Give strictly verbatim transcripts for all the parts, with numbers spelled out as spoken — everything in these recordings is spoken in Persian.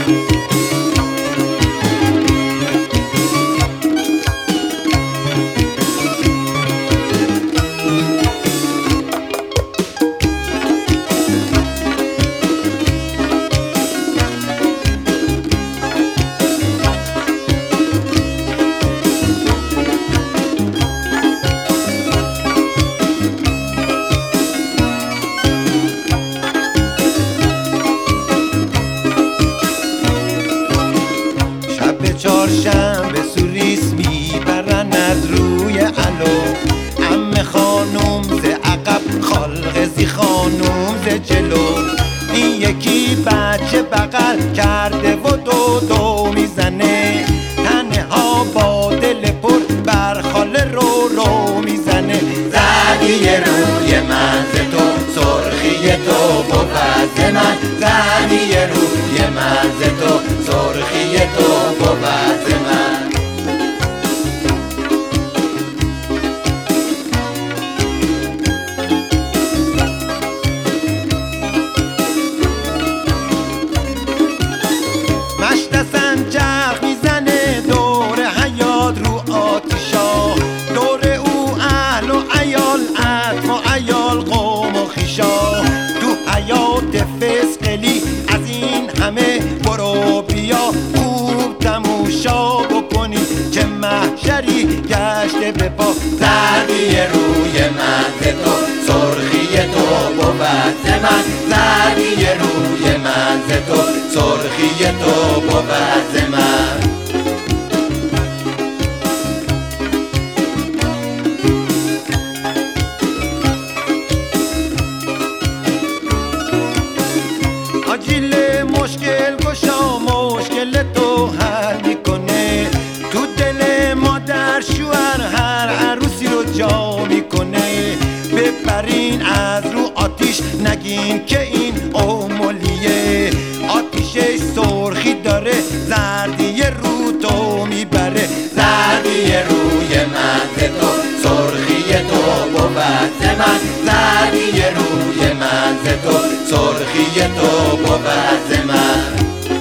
چهارشنبه سوریس میبرن از روی علو، عمه خانوم ز عقب خالق زی خانوم ز جلو. این یکی بچه بغل کرده و دو دو میزنه، تنها با دل پر بر خاله رو رو میزنه. زنی روی من ز تو سرخی تو بود من، زنی روی من ز تو سرخی تو بود من. مشت سنجق میزنه دور حیات رو آتیشا، دور او اهل و عیال عطف و عیال قوم و خیشا. تو حیات فسقلی از این همه برو بیا، خوب تماشا بکنی چه محشری گشته به پا. زردی روی من ز تو سرخی تو بود من، زردی روی من ز تو سرخی تو بود من. آجیل مشکل گشا مشکل تو حل میکنه، تو دل مادر شوهر هر عروسی رو جا میکنه. ببرین از رو آتیش نگین که این اومولیه، آتیشش سرخی داره زردی رو تو میبره. زردی روی من ز تو سرخی تو بود من، زردی روی من ز تو سرخی تو بود من.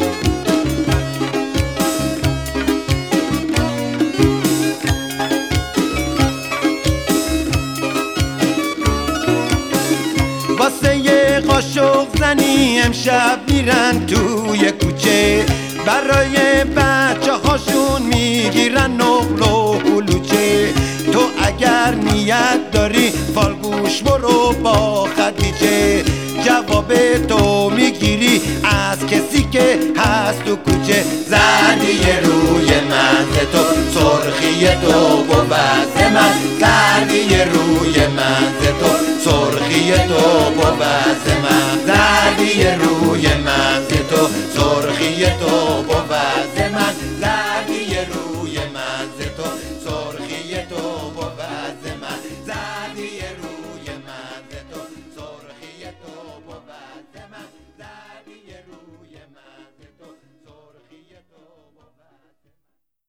واسه یه قاشق زنی امشب میرن توی کوچه، برای بچه هاشون میگیرن نقل و کلوچه. تو اگر نیت داری فالگوش برو با خدیجه، جواب تو میگیری از کسی که هست تو کوچه. زردی روی من ز تو سرخی تو بود من، زردی